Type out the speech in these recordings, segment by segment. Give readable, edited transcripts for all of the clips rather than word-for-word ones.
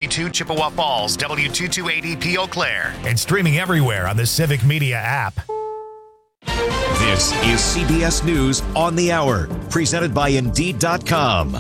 W2 Chippewa Falls, W228EP Eau Claire. And streaming everywhere on the Civic Media app. This is CBS News on the Hour, presented by Indeed.com.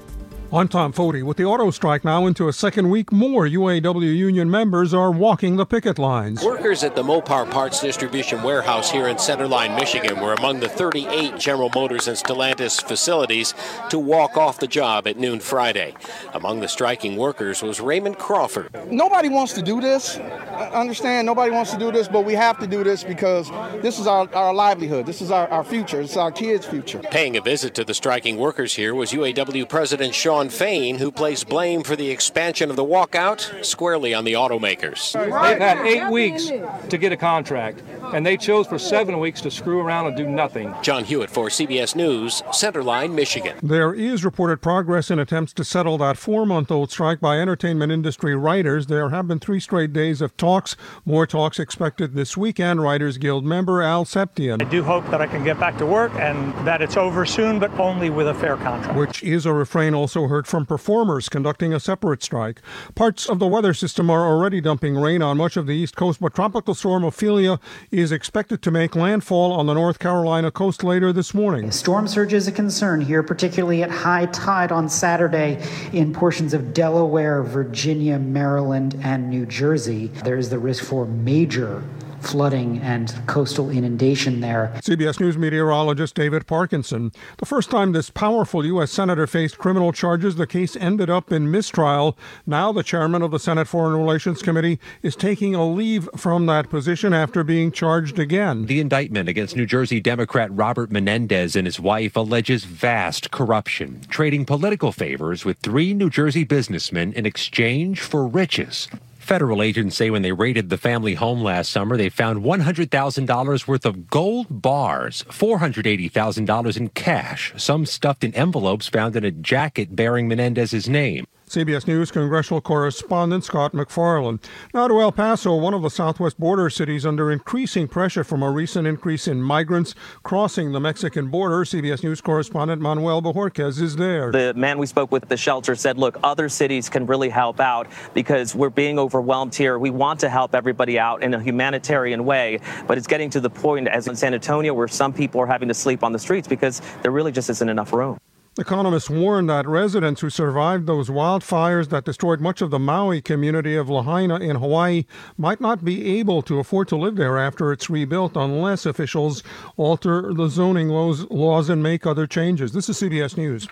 I'm Tom Foti. With the auto strike now into a second week, more UAW union members are walking the picket lines. Workers at the Mopar Parts Distribution Warehouse here in Centerline, Michigan were among the 38 General Motors and Stellantis facilities to walk off the job at noon Friday. Among the striking workers was Raymond Crawford. Nobody wants to do this. I understand nobody wants to do this, but we have to do this because this is our livelihood. This is our future. It's our kids' future. Paying a visit to the striking workers here was UAW President Sean Fain, who placed blame for the expansion of the walkout squarely on the automakers. They've had 8 weeks to get a contract, and they chose for 7 weeks to screw around and do nothing. John Hewitt for CBS News, Centerline, Michigan. There is reported progress in attempts to settle that 4-month-old strike by entertainment industry writers. There have been 3 straight days of talks. More talks expected this weekend. Writers Guild member Al Septian. I do hope that I can get back to work and that it's over soon, but only with a fair contract. Which is a refrain also heard from performers conducting a separate strike. Parts of the weather system are already dumping rain on much of the East Coast, but Tropical Storm Ophelia is expected to make landfall on the North Carolina coast later this morning. Storm surge is a concern here, particularly at high tide on Saturday in portions of Delaware, Virginia, Maryland, and New Jersey. There's the risk for major flooding and coastal inundation there. CBS News meteorologist David Parkinson. The first time this powerful U.S. senator faced criminal charges, the case ended up in mistrial. Now the chairman of the Senate Foreign Relations Committee is taking a leave from that position after being charged again. The indictment against New Jersey Democrat Robert Menendez and his wife alleges vast corruption, trading political favors with 3 New Jersey businessmen in exchange for riches. Federal agents say when they raided the family home last summer, they found $100,000 worth of gold bars, $480,000 in cash, some stuffed in envelopes found in a jacket bearing Menendez's name. CBS News congressional correspondent Scott McFarland. Now to El Paso, one of the southwest border cities under increasing pressure from a recent increase in migrants crossing the Mexican border. CBS News correspondent Manuel Bojorquez is there. The man we spoke with at the shelter said, look, other cities can really help out because we're being overwhelmed here. We want to help everybody out in a humanitarian way, but it's getting to the point, as in San Antonio, where some people are having to sleep on the streets because there really just isn't enough room. Economists warn that residents who survived those wildfires that destroyed much of the Maui community of Lahaina in Hawaii might not be able to afford to live there after it's rebuilt unless officials alter the zoning laws and make other changes. This is CBS News.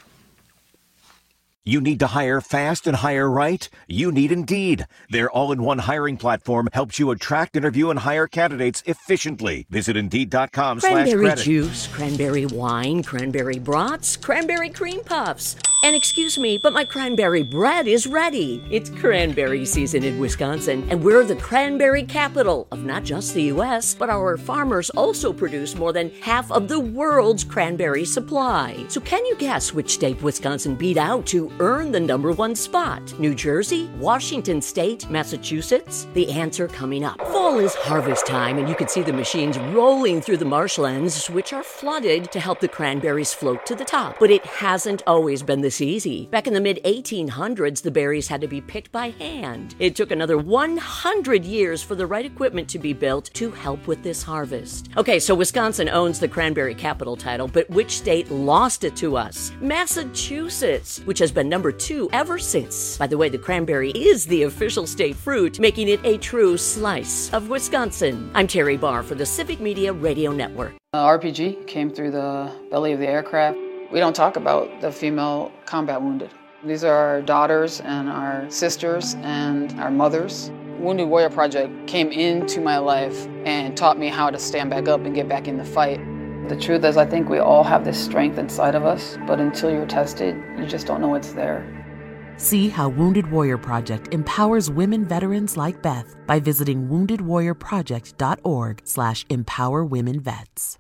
You need to hire fast and hire right? You need Indeed. Their all-in-one hiring platform helps you attract, interview, and hire candidates efficiently. Visit Indeed.com/credit. Cranberry juice, cranberry wine, cranberry brats, cranberry cream puffs. And excuse me, but my cranberry bread is ready. It's cranberry season in Wisconsin, and we're the cranberry capital of not just the U.S., but our farmers also produce more than half of the world's cranberry supply. So can you guess which state Wisconsin beat out to earn the #1 spot? New Jersey, Washington State, Massachusetts? The answer coming up. Fall is harvest time, and you can see the machines rolling through the marshlands, which are flooded to help the cranberries float to the top. But it hasn't always been this easy. Back in the mid-1800s, the berries had to be picked by hand. It took another 100 years for the right equipment to be built to help with this harvest. Okay, so Wisconsin owns the cranberry capital title, but which state lost it to us? Massachusetts, which has been #2 ever since. By the way, the cranberry is the official state fruit, making it a true slice of Wisconsin. I'm Terry Barr for the Civic Media Radio Network. RPG came through the belly of the aircraft. We don't talk about the female combat wounded. These are our daughters and our sisters and our mothers. Wounded Warrior Project came into my life and taught me how to stand back up and get back in the fight. The truth is, I think we all have this strength inside of us, but until you're tested, you just don't know it's there. See how Wounded Warrior Project empowers women veterans like Beth by visiting woundedwarriorproject.org/empowerwomenvets.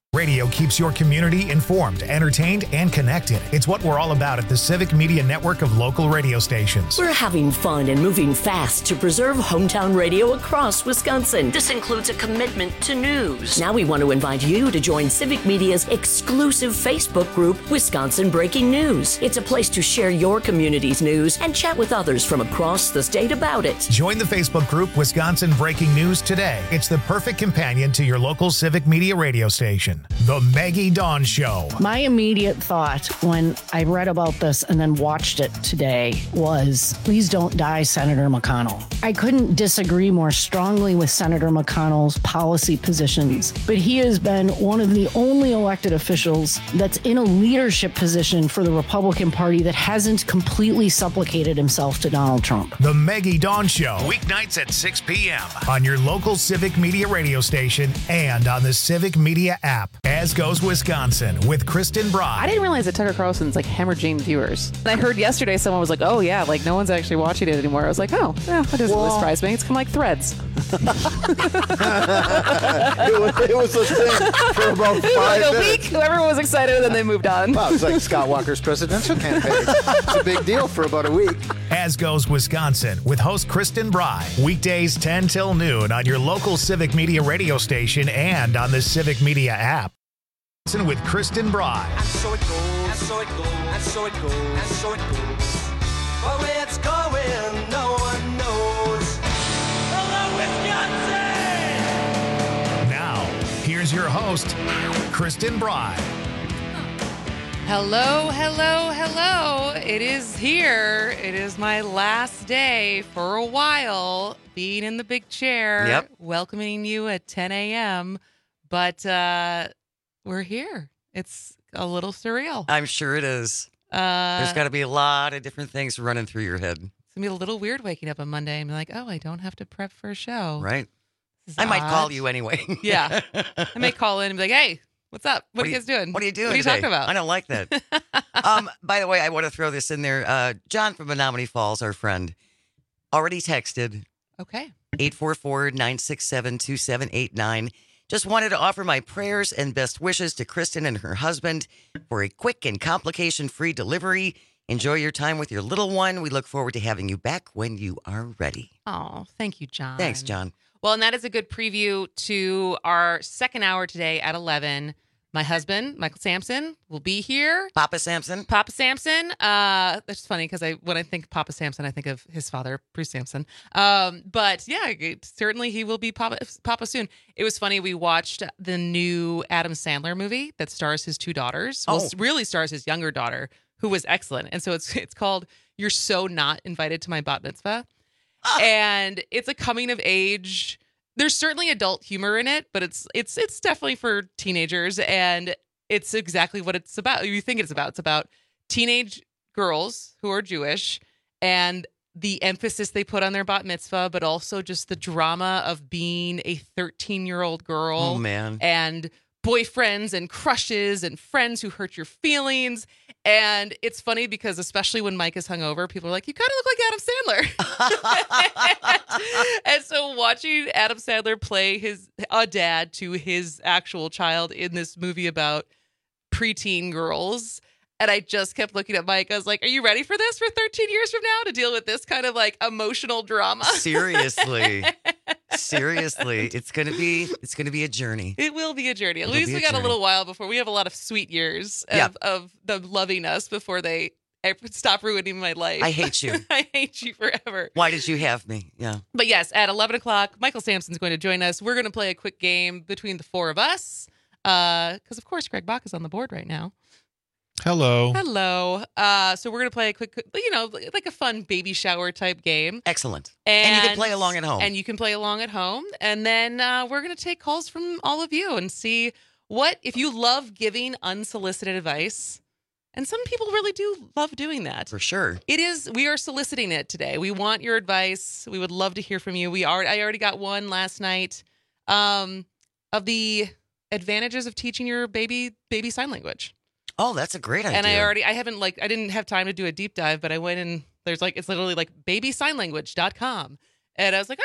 Radio keeps your community informed, entertained, and connected. It's what we're all about at the Civic Media Network of local radio stations. We're having fun and moving fast to preserve hometown radio across Wisconsin. This includes a commitment to news. Now we want to invite you to join Civic Media's exclusive Facebook group, Wisconsin Breaking News. It's a place to share your community's news and chat with others from across the state about it. Join the Facebook group Wisconsin Breaking News today. It's the perfect companion to your local Civic Media radio station. The Maggie Dawn Show. My immediate thought when I read about this and then watched it today was, please don't die, Senator McConnell. I couldn't disagree more strongly with Senator McConnell's policy positions, but he has been one of the only elected officials that's in a leadership position for the Republican Party that hasn't completely supplicated himself to Donald Trump. The Maggie Dawn Show, weeknights at 6 p.m. on your local Civic Media radio station and on the Civic Media app. As Goes Wisconsin with Kristen Bride. I didn't realize that Tucker Carlson's like hemorrhaging viewers. And I heard yesterday someone was like, oh yeah, like no one's actually watching it anymore. I was like, oh, yeah, that doesn't really surprise me. It's kind of like Threads. it was a thing for about 5 like a minutes. week, everyone was excited and then they moved on. Wow, it's like Scott Walker's presidential campaign. It's a big deal for about a week. As Goes Wisconsin with host Kristen Bride. Weekdays 10 till noon on your local Civic Media radio station and on the Civic Media app. With Kristen Bride. And so it goes, and so it goes, and so it goes, and so it goes. But where it's going, no one knows. Hello, Wisconsin! Now, here's your host, Kristen Bride. Hello, hello, hello. It is here. It is my last day for a while being in the big chair. Yep. Welcoming you at 10 a.m. But we're here. It's a little surreal. I'm sure it is. There's got to be a lot of different things running through your head. It's going to be a little weird waking up on Monday and be like, oh, I don't have to prep for a show. Right. This is I might odd. call you anyway. Yeah. I may call in and be like, hey, what's up? What are you guys doing? What are you doing What are you today? talking about? I don't like that. By the way, I want to throw this in there. John from Menominee Falls, our friend, already texted. Okay. 844-967-2789. Just wanted to offer my prayers and best wishes to Kristen and her husband for a quick and complication-free delivery. Enjoy your time with your little one. We look forward to having you back when you are ready. Oh, thank you, John. Thanks, John. Well, and that is a good preview to our second hour today at 11. My husband, Michael Sampson, will be here. Papa Sampson. Papa Sampson. That's funny because when I think Papa Sampson, I think of his father, Bruce Sampson. But yeah, certainly he will be Papa soon. It was funny. We watched the new Adam Sandler movie that stars his two daughters. Well, really stars his younger daughter, who was excellent. And so it's called You're So Not Invited to My Bat Mitzvah. And it's a coming of age. There's certainly adult humor in it, but it's definitely for teenagers, and it's exactly what it's about. You think it's about. It's about teenage girls who are Jewish and the emphasis they put on their bat mitzvah, but also just the drama of being a 13-year-old girl. Oh, man. And boyfriends and crushes and friends who hurt your feelings. And it's funny because especially when Mike is hungover, people are like, you kind of look like Adam Sandler. And so watching Adam Sandler play a dad to his actual child in this movie about preteen girls. And I just kept looking at Mike. I was like, are you ready for this for 13 years from now to deal with this kind of like emotional drama? Seriously. Seriously. It's going to be a journey. It will be a journey. At least we got a little while before. We have a lot of sweet years of them loving us before they stop ruining my life. I hate you. I hate you forever. Why did you have me? Yeah. But yes, at 11 o'clock, Michael Sampson's going to join us. We're going to play a quick game between the four of us. Because, of course, Greg Bach is on the board right now. Hello. Hello. So we're going to play a quick, like a fun baby shower type game. Excellent. And you can play along at home. And you can play along at home. And then we're going to take calls from all of you and see if you love giving unsolicited advice. And some people really do love doing that. For sure. We are soliciting it today. We want your advice. We would love to hear from you. I already got one last night of the advantages of teaching your baby sign language. Oh, that's a great idea. And I didn't have time to do a deep dive, but I went and it's literally like babysignlanguage.com. And I was like, oh,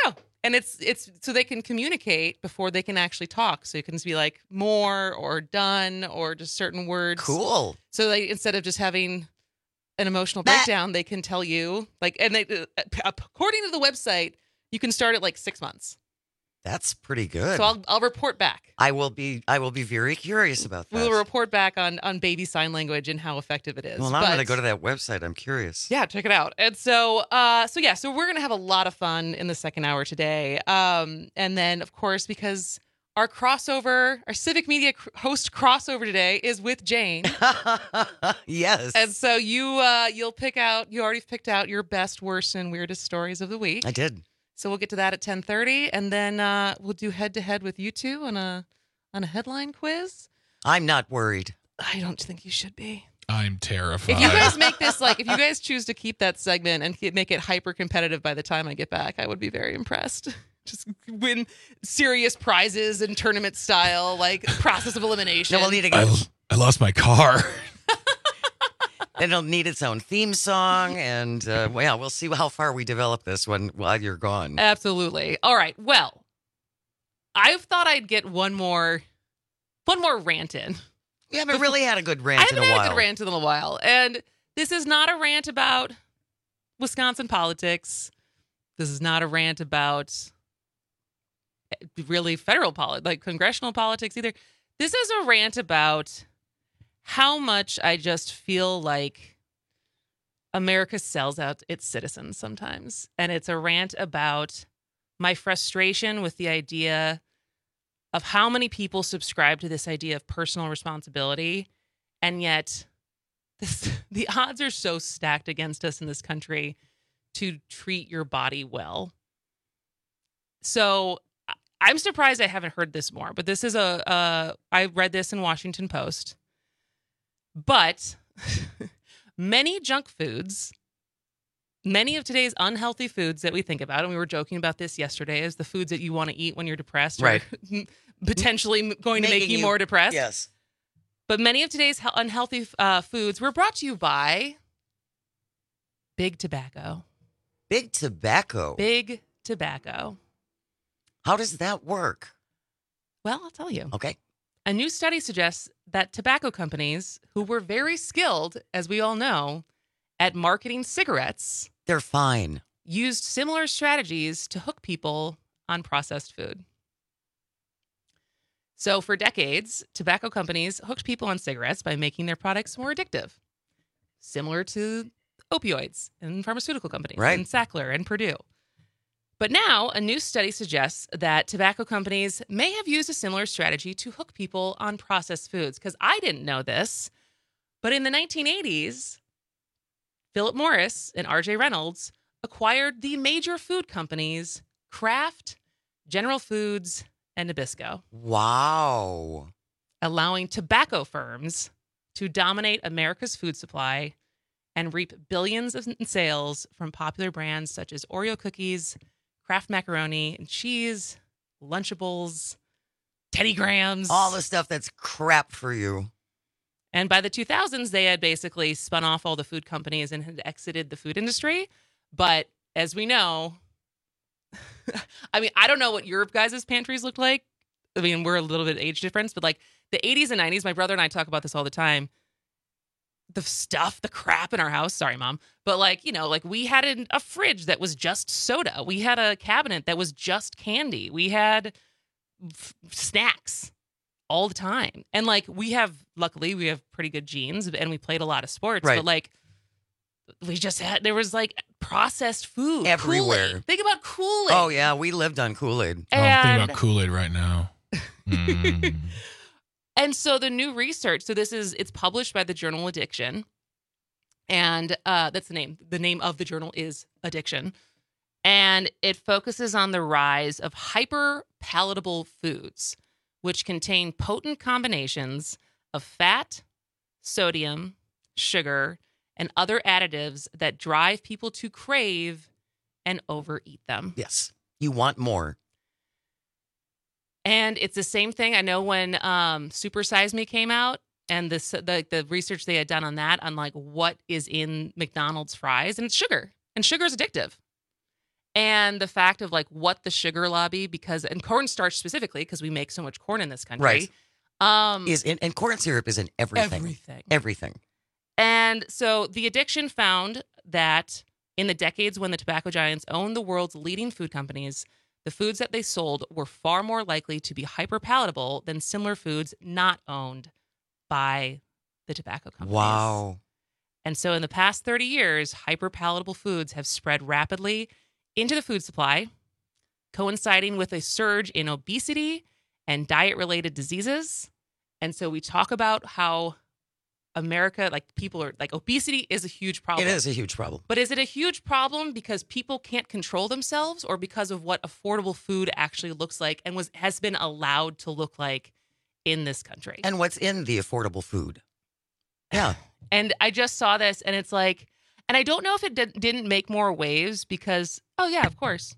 And it's so they can communicate before they can actually talk. So you can just be like more or done or just certain words. Cool. So they, instead of just having an emotional breakdown, they can tell you like, and they, according to the website, you can start at like 6 months. That's pretty good. So I'll report back. I will be very curious about that. We'll report back on baby sign language and how effective it is. Well, now I'm going to go to that website. I'm curious. Yeah, check it out. And so we're going to have a lot of fun in the second hour today. And then, of course, because our Civic Media host crossover today is with Jane. Yes. And so you already picked out your best, worst, and weirdest stories of the week. I did. So we'll get to that at 10:30, and then we'll do head-to-head with you two on a headline quiz. I'm not worried. I don't think you should be. I'm terrified. If you guys make this if you guys choose to keep that segment and make it hyper-competitive by the time I get back, I would be very impressed. Just win serious prizes and tournament style, like process of elimination. No, we'll need to I lost my car. It'll need its own theme song, and we'll see how far we develop this while you're gone. Absolutely. All right. Well, I thought I'd get one more rant in. We haven't really had a good rant in a while. I haven't had a good rant in a while, and this is not a rant about Wisconsin politics. This is not a rant about really federal politics, like congressional politics either. This is a rant about how much I just feel like America sells out its citizens sometimes. And it's a rant about my frustration with the idea of how many people subscribe to this idea of personal responsibility. And yet the odds are so stacked against us in this country to treat your body well. So I'm surprised I haven't heard this more, but this is I read this in Washington Post. But many junk foods, many of today's unhealthy foods that we think about, and we were joking about this yesterday, is the foods that you want to eat when you're depressed, right? Or potentially going to make you more depressed. Yes. But many of today's unhealthy foods were brought to you by Big Tobacco. Big Tobacco? Big Tobacco. How does that work? Well, I'll tell you. Okay. A new study suggests that tobacco companies, who were very skilled, as we all know, at marketing cigarettes, they're fine, used similar strategies to hook people on processed food. So for decades, tobacco companies hooked people on cigarettes by making their products more addictive, similar to opioids and pharmaceutical companies, right? And Sackler and Purdue. But now, a new study suggests that tobacco companies may have used a similar strategy to hook people on processed foods. Because I didn't know this, but in the 1980s, Philip Morris and R.J. Reynolds acquired the major food companies Kraft, General Foods, and Nabisco. Wow. Allowing tobacco firms to dominate America's food supply and reap billions in sales from popular brands such as Oreo cookies, Kraft macaroni and cheese, Lunchables, Teddy Grahams. All the stuff that's crap for you. And by the 2000s, they had basically spun off all the food companies and had exited the food industry. But as we know, I mean, I don't know what your guys' pantries looked like. I mean, we're a little bit age difference, but like the 80s and 90s, my brother and I talk about this all the time. The crap in our house. Sorry, Mom. But like, you know, like we had a fridge that was just soda. We had a cabinet that was just candy. We had snacks all the time. And like luckily we have pretty good genes and we played a lot of sports. Right. But like there was like processed food. Everywhere. Kool-Aid. Think about Kool-Aid. Oh, yeah. We lived on Kool-Aid. I'm thinking about Kool-Aid right now. And so the new research, it's published by the journal Addiction. And that's the name. The name of the journal is Addiction. And it focuses on the rise of hyper-palatable foods, which contain potent combinations of fat, sodium, sugar, and other additives that drive people to crave and overeat them. Yes. You want more. And it's the same thing. I know when Super Size Me came out and the research they had done on that, on like what is in McDonald's fries, and it's sugar. And sugar is addictive. And the fact of like what the sugar lobby, and cornstarch specifically, because we make so much corn in this country. Right. And corn syrup is in everything. Everything. And so the addiction found that in the decades when the tobacco giants owned the world's leading food companies, the foods that they sold were far more likely to be hyper-palatable than similar foods not owned by the tobacco companies. Wow. And so in the past 30 years, hyper-palatable foods have spread rapidly into the food supply, coinciding with a surge in obesity and diet-related diseases. And so we talk about how America, like people are like, obesity is a huge problem. It is a huge problem. But is it a huge problem because people can't control themselves, or because of what affordable food actually looks like and has been allowed to look like in this country? And what's in the affordable food? Yeah. And I just saw this, and it's like, and I don't know if it didn't make more waves because, oh yeah, of course.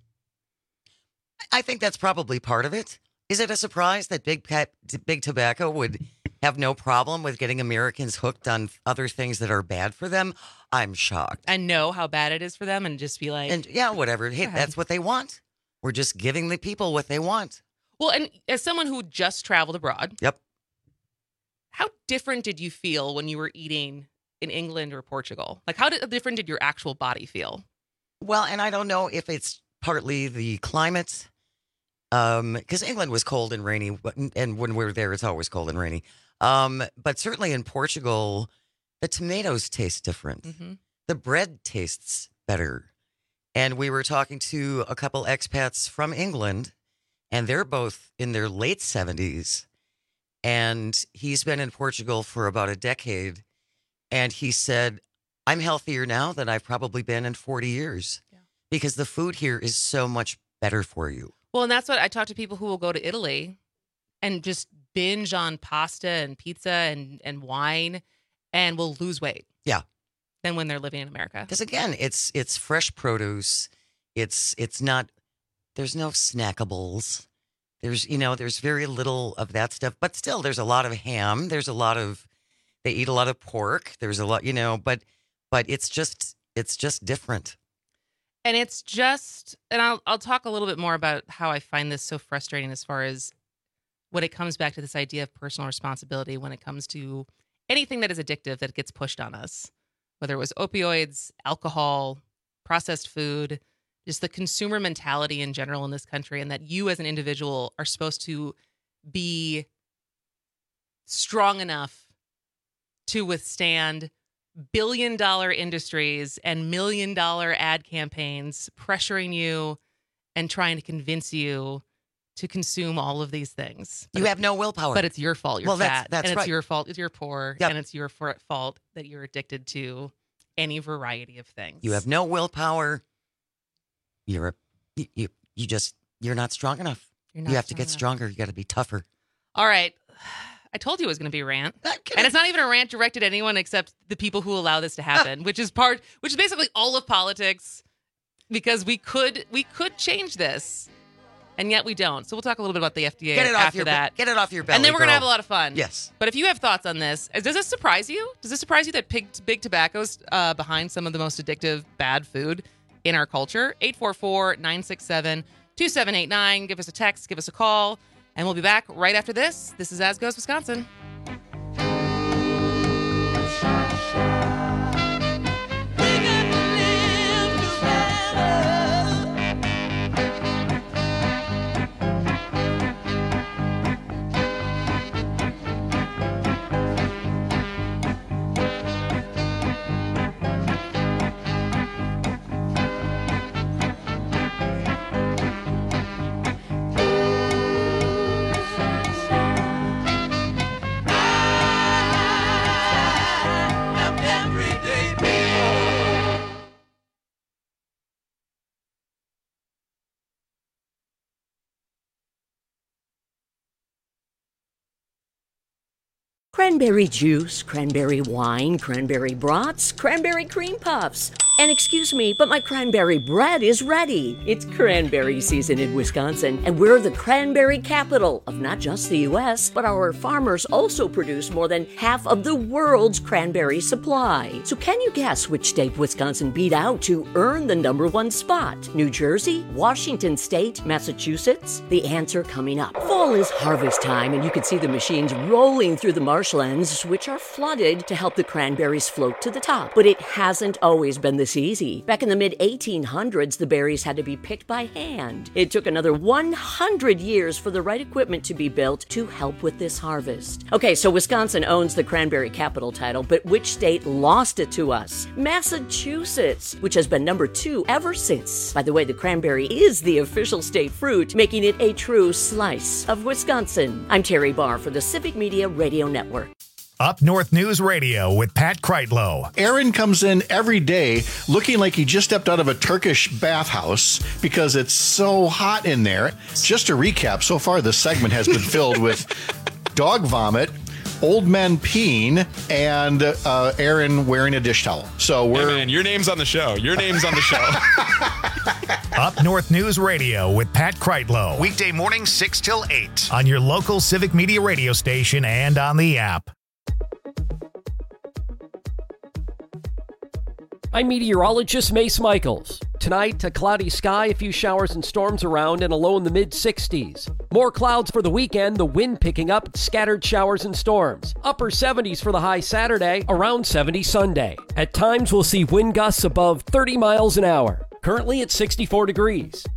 I think that's probably part of it. Is it a surprise that big tobacco would have no problem with getting Americans hooked on other things that are bad for them? I'm shocked. I know how bad it is for them, and just be like, and yeah, whatever. Hey, that's what they want. We're just giving the people what they want. Well, and as someone who just traveled abroad, yep. How different did you feel when you were eating in England or Portugal? Like, how different did your actual body feel? Well, and I don't know if it's partly the climate, because England was cold and rainy, and when we're there, it's always cold and rainy. But certainly in Portugal, the tomatoes taste different. Mm-hmm. The bread tastes better. And we were talking to a couple expats from England, and they're both in their late 70s. And he's been in Portugal for about a decade. And he said, I'm healthier now than I've probably been in 40 years because the food here is so much better for you. Well, and that's what I talk to people who will go to Italy and just binge on pasta and pizza and wine and will lose weight. Yeah. Than when they're living in America. Because again, it's fresh produce. It's not, there's no snackables. There's very little of that stuff, but still there's a lot of ham. They eat a lot of pork. There's a lot, but it's just different. And I'll talk a little bit more about how I find this so frustrating as far as when it comes back to this idea of personal responsibility, when it comes to anything that is addictive that gets pushed on us, whether it was opioids, alcohol, processed food, just the consumer mentality in general in this country, and that you as an individual are supposed to be strong enough to withstand billion-dollar industries and million-dollar ad campaigns pressuring you and trying to convince you to consume all of these things. You have no willpower. But it's your fault. You're fat. That's and right. It's your fault. You're poor. Yep. And it's your fault that you're addicted to any variety of things. You have no willpower. You're not strong enough. You have to get stronger. You got to be tougher. All right. I told you it was going to be a rant. And it's not even a rant directed at anyone except the people who allow this to happen, which is basically all of politics, because we could change this. And yet we don't. So we'll talk a little bit about the FDA after that. Get it off your belly, and then we're going to girl. have a lot of fun. Yes. But if you have thoughts on this, does this surprise you? Does this surprise you that big tobacco's behind some of the most addictive bad food in our culture? 844-967-2789. Give us a text. Give us a call. And we'll be back right after this. This is As Goes Wisconsin. Cranberry juice, cranberry wine, cranberry brats, cranberry cream puffs. And excuse me, but my cranberry bread is ready. It's cranberry season in Wisconsin, and we're the cranberry capital of not just the U.S., but our farmers also produce more than half of the world's cranberry supply. So can you guess which state Wisconsin beat out to earn the #1 spot? New Jersey, Washington State, Massachusetts? The answer coming up. Fall is harvest time, and you can see the machines rolling through the marshlands, which are flooded to help the cranberries float to the top. But it hasn't always been this easy. Back in the mid-1800s, the berries had to be picked by hand. It took another 100 years for the right equipment to be built to help with this harvest. Okay, so Wisconsin owns the cranberry capital title, but which state lost it to us? Massachusetts, which has been #2 ever since. By the way, the cranberry is the official state fruit, making it a true slice of Wisconsin. I'm Terry Barr for the Civic Media Radio Network. Up North News Radio with Pat Kreitlow. Aaron comes in every day looking like he just stepped out of a Turkish bathhouse because it's so hot in there. Just to recap, so far this segment has been filled with dog vomit, old men peeing, and Aaron wearing a dish towel. So we're... Hey man, your name's on the show. Your name's on the show. Up North News Radio with Pat Kreitlow. Weekday mornings 6 till 8 on your local Civic Media radio station and on the app. I'm meteorologist Mace Michaels. Tonight, a cloudy sky, a few showers and storms around, and a low in the mid-60s. More clouds for the weekend, the wind picking up, scattered showers and storms. Upper 70s for the high Saturday, around 70 Sunday. At times, we'll see wind gusts above 30 miles an hour. Currently at 64 degrees.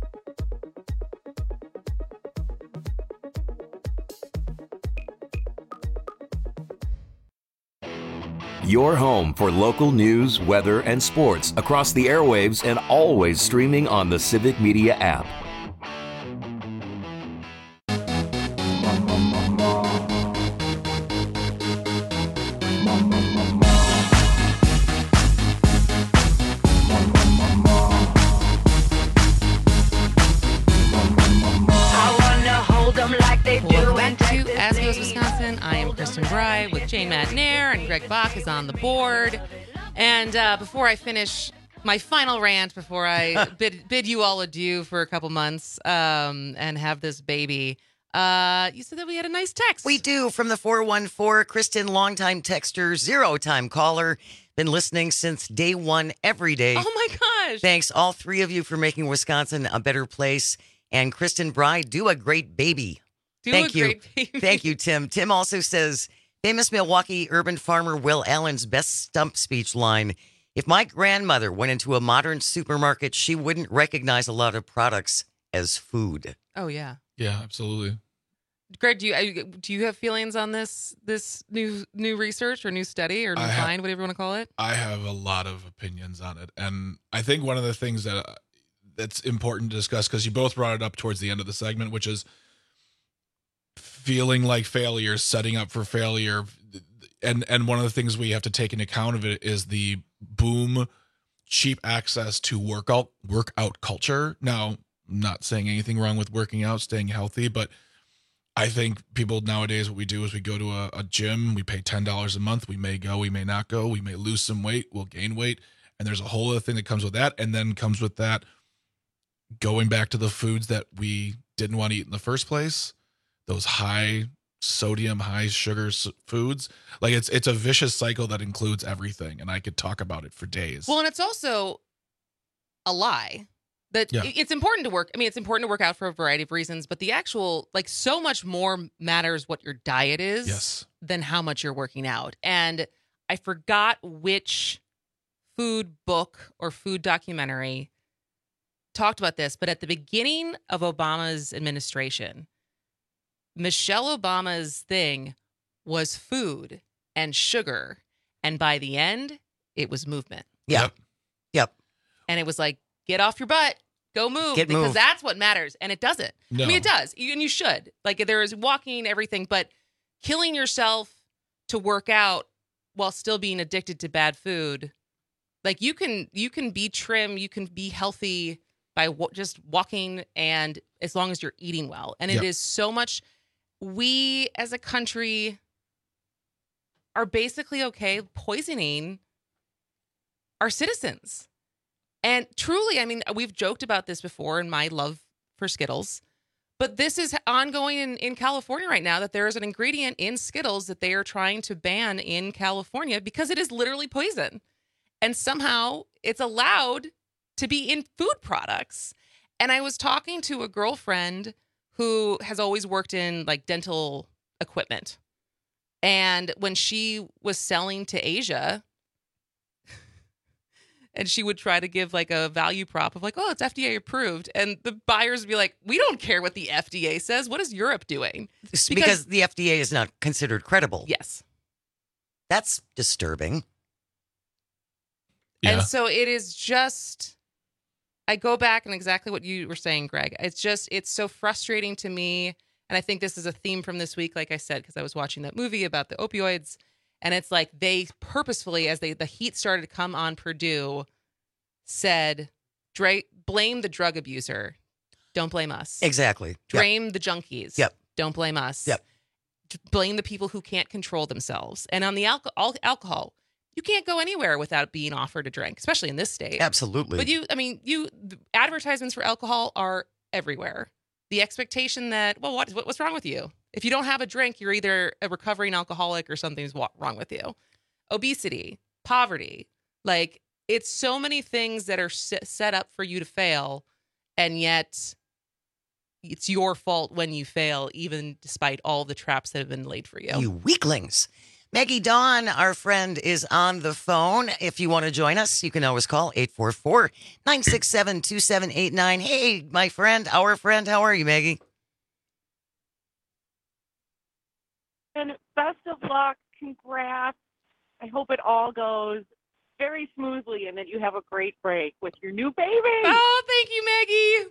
Your home for local news, weather, and sports across the airwaves and always streaming on the Civic Media app. As Goes Wisconsin, I am Kristen Bry with Jane Madnair, and Greg Bach is on the board. And before I finish my final rant, before I bid you all adieu for a couple months and have this baby, you said that we had a nice text. We do, from the 414. Kristen, longtime texter, zero-time caller. Been listening since day one every day. Oh, my gosh. Thanks, all three of you, for making Wisconsin a better place. And Kristen Bry, do a great baby. Thank you. Thank you, Tim. Tim also says, famous Milwaukee urban farmer Will Allen's best stump speech line: if my grandmother went into a modern supermarket, she wouldn't recognize a lot of products as food. Oh, yeah. Yeah, absolutely. Greg, do you have feelings on this new research or new study or new find, whatever you want to call it? I have a lot of opinions on it. And I think one of the things that's important to discuss, because you both brought it up towards the end of the segment, which is feeling like failure, setting up for failure. And one of the things we have to take into account of it is the boom, cheap access to workout culture. Now, I'm not saying anything wrong with working out, staying healthy, but I think people nowadays, what we do is we go to a gym, we pay $10 a month. We may go, we may not go. We may lose some weight, we'll gain weight. And there's a whole other thing that comes with that. And then comes with that going back to the foods that we didn't want to eat in the first place. Those high sodium, high sugar foods. Like it's a vicious cycle that includes everything. And I could talk about it for days. Well, and it's also a lie that it's important to work. I mean, it's important to work out for a variety of reasons, but the actual, like, so much more matters what your diet is than how much you're working out. And I forgot which food book or food documentary talked about this, but at the beginning of Obama's administration, Michelle Obama's thing was food and sugar. And by the end, it was movement. Yep. And it was like, get off your butt, go move, because that's what matters. And it doesn't. No. I mean, it does. And you should. Like, there is walking, everything, but killing yourself to work out while still being addicted to bad food. Like, you can be trim, you can be healthy by just walking, and as long as you're eating well. And it is so much. We as a country are basically okay poisoning our citizens. And truly, I mean, we've joked about this before in my love for Skittles, but this is ongoing in California right now, that there is an ingredient in Skittles that they are trying to ban in California because it is literally poison. And somehow it's allowed to be in food products. And I was talking to a girlfriend who has always worked in like dental equipment. And when she was selling to Asia, and she would try to give like a value prop of like, oh, it's FDA approved. And the buyers would be like, we don't care what the FDA says. What is Europe doing? Because the FDA is not considered credible. Yes. That's disturbing. Yeah. And so it is just, I go back and exactly what you were saying, Greg. It's so frustrating to me. And I think this is a theme from this week, like I said, because I was watching that movie about the opioids. And it's like they purposefully, as the heat started to come on Purdue, said, blame the drug abuser. Don't blame us. Exactly. Blame the junkies. Yep. Don't blame us. Yep. Blame the people who can't control themselves. And on the alcohol, you can't go anywhere without being offered a drink, especially in this state. Absolutely. But the advertisements for alcohol are everywhere. The expectation that, well, what's wrong with you? If you don't have a drink, you're either a recovering alcoholic or something's wrong with you. Obesity, poverty, like it's so many things that are set up for you to fail, and yet it's your fault when you fail, even despite all the traps that have been laid for you. You weaklings. Maggie Dawn, our friend, is on the phone. If you want to join us, you can always call 844-967-2789. Hey, my friend, our friend, how are you, Maggie? And best of luck. Congrats. I hope it all goes very smoothly and that you have a great break with your new baby. Oh, thank you, Maggie.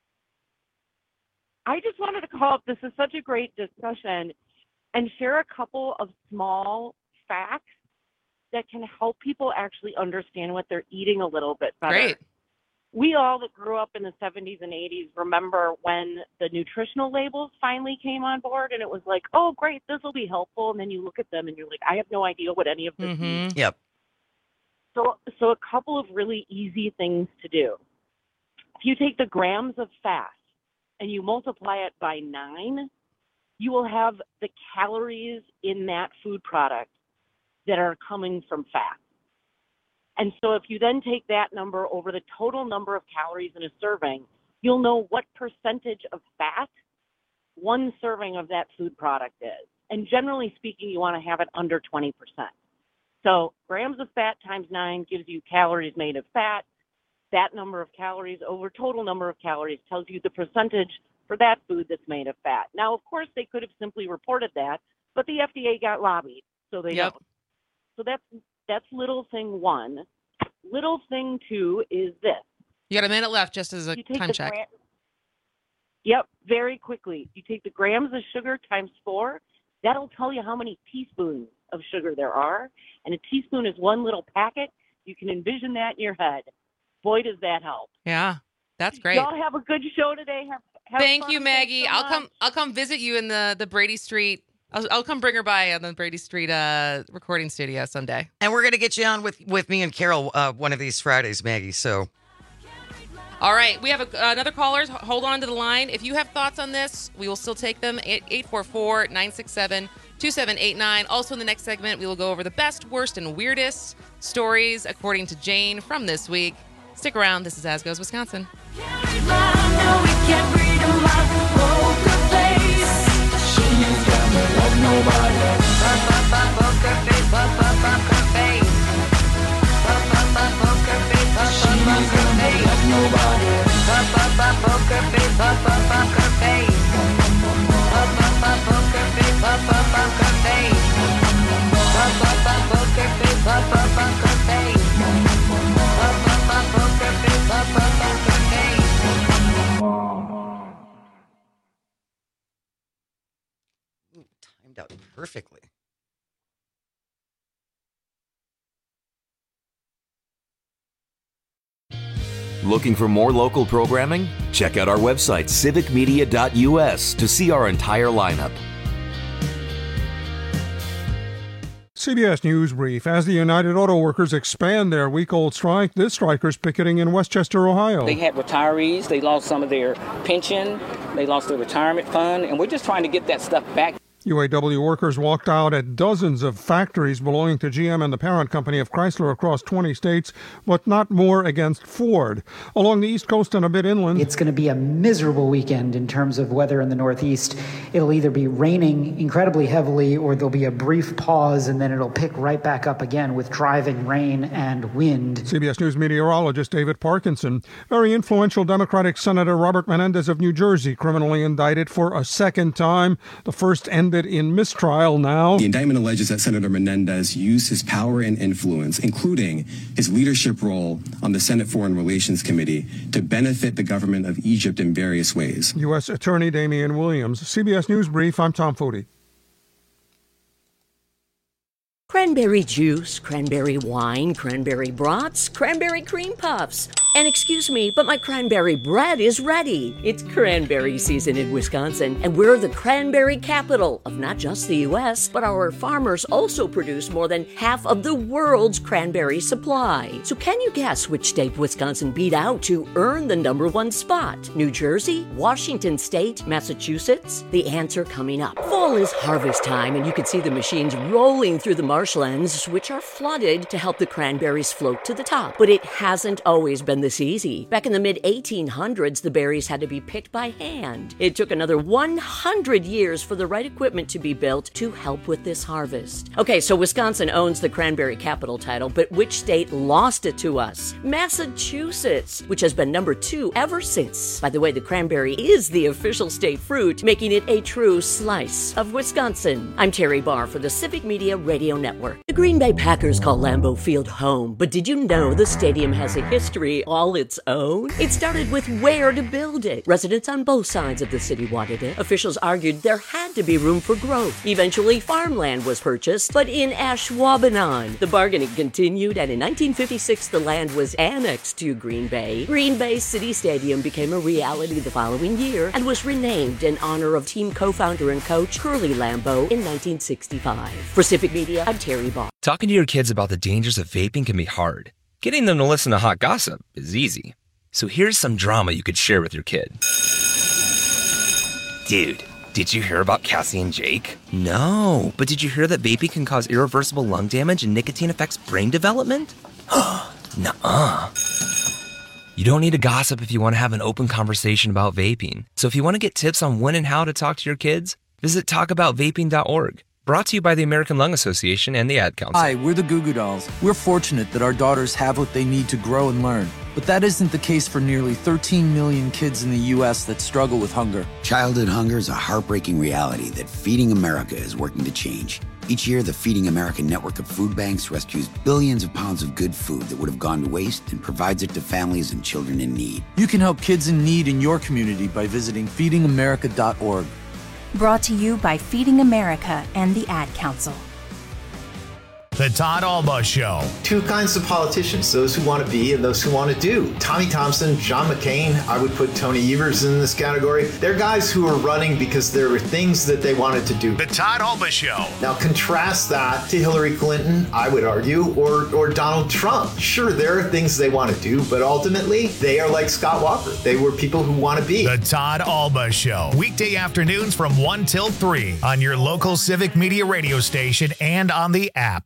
I just wanted to call up. This is such a great discussion and share a couple of small facts that can help people actually understand what they're eating a little bit better. Great. We all that grew up in the 70s and 80s remember when the nutritional labels finally came on board, and it was like, oh, great, this will be helpful. And then you look at them and you're like, I have no idea what any of this means. Yep. So a couple of really easy things to do. If you take the grams of fat and you multiply it by 9, you will have the calories in that food product that are coming from fat. And so if you then take that number over the total number of calories in a serving, you'll know what percentage of fat one serving of that food product is. And generally speaking, you want to have it under 20%. So grams of fat times 9 gives you calories made of fat. That number of calories over total number of calories tells you the percentage for that food that's made of fat. Now, of course, they could have simply reported that, but the FDA got lobbied, so they don't. So that's little thing 1. Little thing 2 is this. You got a minute left just as a time check. Yep, very quickly. You take the grams of sugar times 4. That'll tell you how many teaspoons of sugar there are. And a teaspoon is one little packet. You can envision that in your head. Boy, does that help. Yeah, that's great. Y'all have a good show today. Have Thank fun. you, Maggie. So I'll come visit you in the Brady Street. I'll come bring her by on the Brady Street recording studio someday. And we're going to get you on with me and Carol one of these Fridays, Maggie. So, all right. We have another caller. Hold on to the line. If you have thoughts on this, we will still take them. 844-967-2789. Also in the next segment, we will go over the best, worst, and weirdest stories according to Jane from this week. Stick around. This is As Goes Wisconsin. timed out perfectly. Looking for more local programming? Check out our website, civicmedia.us, to see our entire lineup. CBS News Brief. As the United Auto Workers expand their week-old strike, this strikers picketing in Westchester, Ohio. They had retirees. They lost some of their pension. They lost their retirement fund. And we're just trying to get that stuff back. UAW workers walked out at dozens of factories belonging to GM and the parent company of Chrysler across 20 states, but not more against Ford. Along the East Coast and a bit inland, it's going to be a miserable weekend in terms of weather in the Northeast. It'll either be raining incredibly heavily or there'll be a brief pause and then it'll pick right back up again with driving rain and wind. CBS News meteorologist David Parkinson. Very influential Democratic Senator Robert Menendez of New Jersey criminally indicted for a second time. The first ended in mistrial now. The indictment alleges that Senator Menendez used his power and influence, including his leadership role on the Senate Foreign Relations Committee, to benefit the government of Egypt in various ways. U.S. Attorney Damian Williams. CBS News Brief, I'm Tom Foti. Cranberry juice, cranberry wine, cranberry brats, cranberry cream puffs. And excuse me, but my cranberry bread is ready. It's cranberry season in Wisconsin, and we're the cranberry capital of not just the U.S., but our farmers also produce more than half of the world's cranberry supply. So can you guess which state Wisconsin beat out to earn the number one spot? New Jersey, Washington State, Massachusetts? The answer coming up. Fall is harvest time, and you can see the machines rolling through the marshlands, which are flooded to help the cranberries float to the top. But it hasn't always been this easy. Back in the mid-1800s, the berries had to be picked by hand. It took another 100 years for the right equipment to be built to help with this harvest. Okay, so Wisconsin owns the cranberry capital title, but which state lost it to us? Massachusetts, which has been number 2 ever since. By the way, the cranberry is the official state fruit, making it a true slice of Wisconsin. I'm Terry Barr for the Civic Media Radio Network. The Green Bay Packers call Lambeau Field home, but did you know the stadium has a history all its own? It started with where to build it. Residents on both sides of the city wanted it. Officials argued there had to be room for growth. Eventually, farmland was purchased, but in Ashwaubenon. The bargaining continued, and in 1956, the land was annexed to Green Bay. Green Bay City Stadium became a reality the following year and was renamed in honor of team co-founder and coach Curly Lambeau in 1965. For Civic Media, I'm Terry Barr. Talking to your kids about the dangers of vaping can be hard. Getting them to listen to hot gossip is easy. So here's some drama you could share with your kid. Dude, did you hear about Cassie and Jake? No, but did you hear that vaping can cause irreversible lung damage and nicotine affects brain development? Nuh-uh. You don't need to gossip if you want to have an open conversation about vaping. So if you want to get tips on when and how to talk to your kids, visit talkaboutvaping.org. Brought to you by the American Lung Association and the Ad Council. Hi, we're the Goo Goo Dolls. We're fortunate that our daughters have what they need to grow and learn. But that isn't the case for nearly 13 million kids in the U.S. that struggle with hunger. Childhood hunger is a heartbreaking reality that Feeding America is working to change. Each year, the Feeding America network of food banks rescues billions of pounds of good food that would have gone to waste and provides it to families and children in need. You can help kids in need in your community by visiting feedingamerica.org. Brought to you by Feeding America and the Ad Council. The Todd Alba Show. Two kinds of politicians, those who want to be and those who want to do. Tommy Thompson, John McCain, I would put Tony Evers in this category. They're guys who are running because there were things that they wanted to do. The Todd Alba Show. Now contrast that to Hillary Clinton, I would argue, or Donald Trump. Sure, there are things they want to do, but ultimately they are like Scott Walker. They were people who want to be. The Todd Alba Show. Weekday afternoons from 1 till 3 on your local Civic Media radio station and on the app.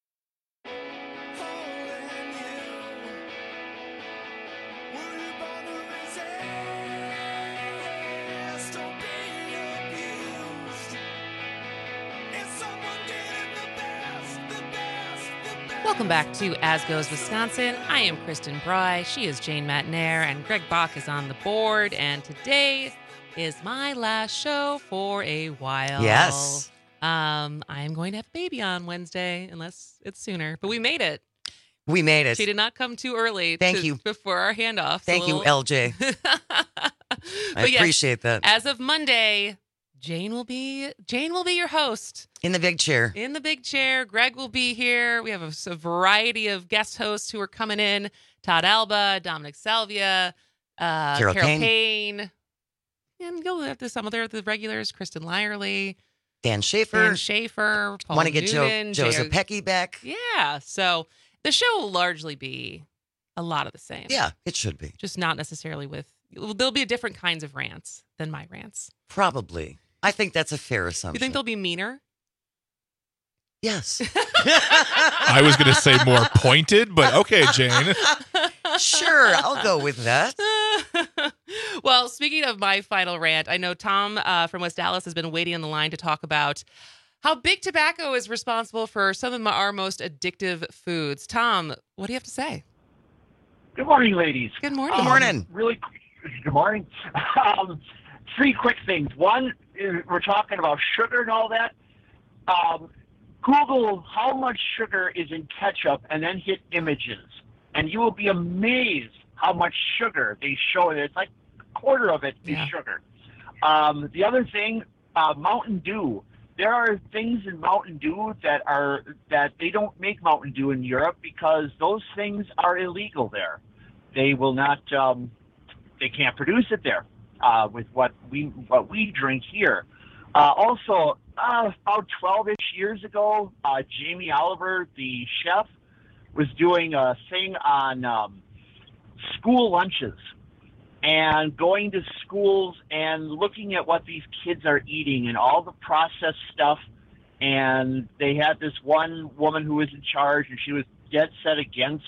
Welcome back to As Goes Wisconsin. I am Kristen Bry. She is Jane Matnair, and Greg Bach is on the board. And today is my last show for a while. Yes. I am going to have a baby on Wednesday, unless it's sooner. But we made it. We made it. She did not come too early. Thank you. Before our handoff. Thank you, LJ. I appreciate that. As of Monday, Jane will be your host. In the big chair. In the big chair. Greg will be here. We have a variety of guest hosts who are coming in. Todd Alba, Dominic Salvia, Carol Kane. And you'll have some other the regulars, Kristen Lyerly. Dan Schaefer. Paul Want to get Newman, Joe Zepecki back. Yeah. So the show will largely be a lot of the same. Yeah, it should be. Just not necessarily there'll be different kinds of rants than my rants. Probably. I think that's a fair assumption. You think they'll be meaner? Yes. I was going to say more pointed, but okay, Jane. Sure, I'll go with that. Well, speaking of my final rant, I know Tom from West Dallas has been waiting on the line to talk about how big tobacco is responsible for some of our most addictive foods. Tom, what do you have to say? Good morning, ladies. Good morning. Good morning. Good morning. 3 quick things. One, we're talking about sugar and all that. Google how much sugar is in ketchup and then hit images, and you will be amazed how much sugar they show. It's like a quarter of it is sugar. The other thing, Mountain Dew. There are things in Mountain Dew that they don't make Mountain Dew in Europe because those things are illegal there. They will not. They can't produce it there with what we drink here. Also, about 12-ish years ago, Jamie Oliver, the chef, was doing a thing on school lunches and going to schools and looking at what these kids are eating and all the processed stuff. And they had this one woman who was in charge, and she was dead set against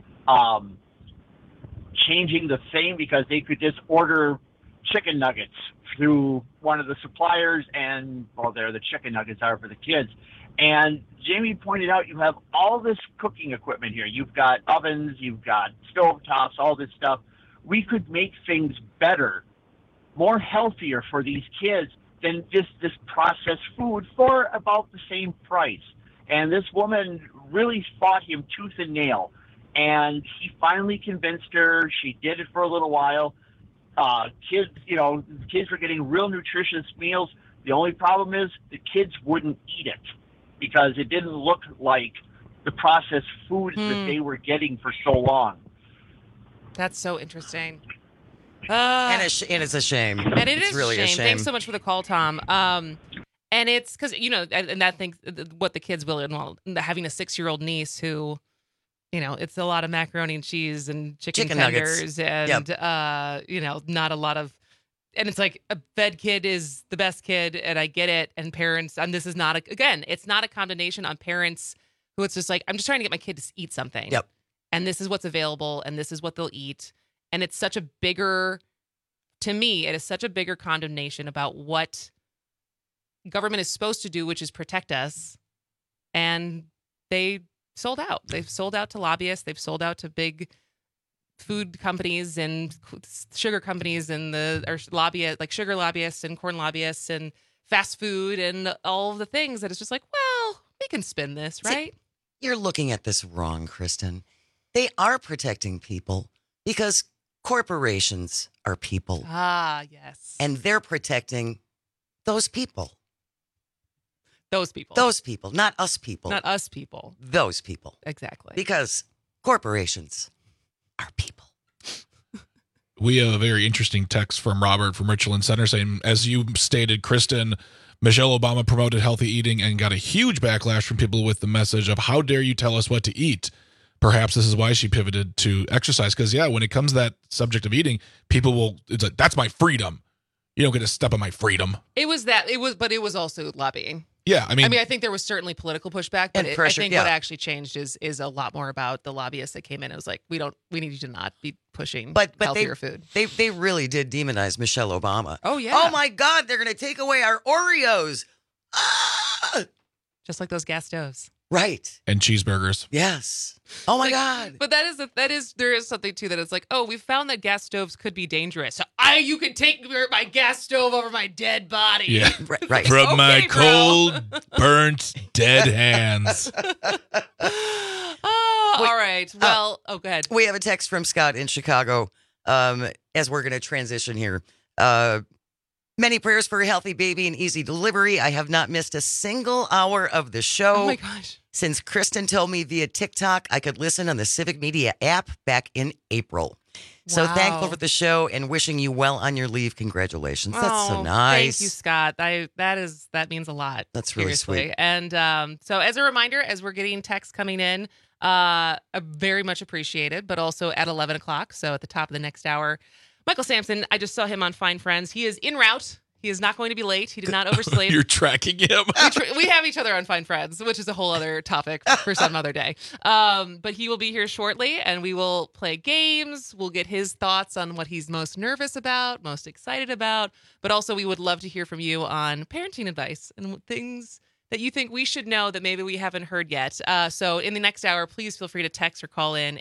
changing the thing because they could just order chicken nuggets through one of the suppliers, and there the chicken nuggets are for the kids. And Jamie pointed out, you have all this cooking equipment here. You've got ovens, you've got stovetops, all this stuff. We could make things better, more healthier for these kids than this processed food for about the same price. And this woman really fought him tooth and nail. And he finally convinced her. She did it for a little while. Kids were getting real nutritious meals. The only problem is the kids wouldn't eat it because it didn't look like the processed foods that they were getting for so long. That's so interesting. And it's a shame. And it's really a shame. Thanks so much for the call, Tom. And it's because, and that thing, what the kids will, having a 6-year-old niece who, it's a lot of macaroni and cheese and chicken tenders nuggets. And, not a lot of, and it's like a fed kid is the best kid. And I get it. And parents, and this is not, it's not a condemnation on parents who it's just like, I'm just trying to get my kid to eat something. Yep. And this is what's available and this is what they'll eat. And it's such a bigger, to me, it is such a bigger condemnation about what government is supposed to do, which is protect us. And they sold out. They've sold out to lobbyists. They've sold out to big food companies and sugar companies and sugar lobbyists and corn lobbyists and fast food and all of the things that it's just like, well, we can spin this, right? See, you're looking at this wrong, Kristen. They are protecting people because corporations are people. Ah, yes. And they're protecting those people. Those people. Those people, not us people. Not us people. Those people. Exactly. Because corporations are people. We have a very interesting text from Robert from Richland Center saying, as you stated, Kristen, Michelle Obama promoted healthy eating and got a huge backlash from people with the message of how dare you tell us what to eat. Perhaps this is why she pivoted to exercise. Because, when it comes to that subject of eating, people it's like, that's my freedom. You don't get to step on my freedom. But it was also lobbying. Yeah, I mean, I think there was certainly political pushback, but pressure, I think what actually changed is a lot more about the lobbyists that came in. It was like, we need you to not be pushing healthier food. They really did demonize Michelle Obama. Oh, yeah. Oh, my God, they're going to take away our Oreos. Ah! Just like those gas stoves. Right. And cheeseburgers. Yes. Oh, my God. But there is something, too, that it's like, we found that gas stoves could be dangerous. So you can take my gas stove over my dead body. Yeah. Right. From my cold, burnt, dead hands. All right. Well, go ahead. We have a text from Scott in Chicago as we're going to transition here. Many prayers for a healthy baby and easy delivery. I have not missed a single hour of the show. Oh, my gosh. Since Kristen told me via TikTok I could listen on the Civic Media app back in April. So Wow. thankful for the show and wishing you well on your leave. Congratulations. That's so nice. Thank you, Scott. That means a lot. That's really seriously. sweet. And so as a reminder, as we're getting texts coming in, very much appreciated, but also at 11 o'clock. So at the top of the next hour, Michael Sampson, I just saw him on Fine Friends. He is en route. He is not going to be late. He did not oversleep. You're tracking him. We have each other on Fine Friends, which is a whole other topic for some other day. But he will be here shortly, and we will play games. We'll get his thoughts on what he's most nervous about, most excited about. But also, we would love to hear from you on parenting advice and things that you think we should know that maybe we haven't heard yet. So in the next hour, please feel free to text or call in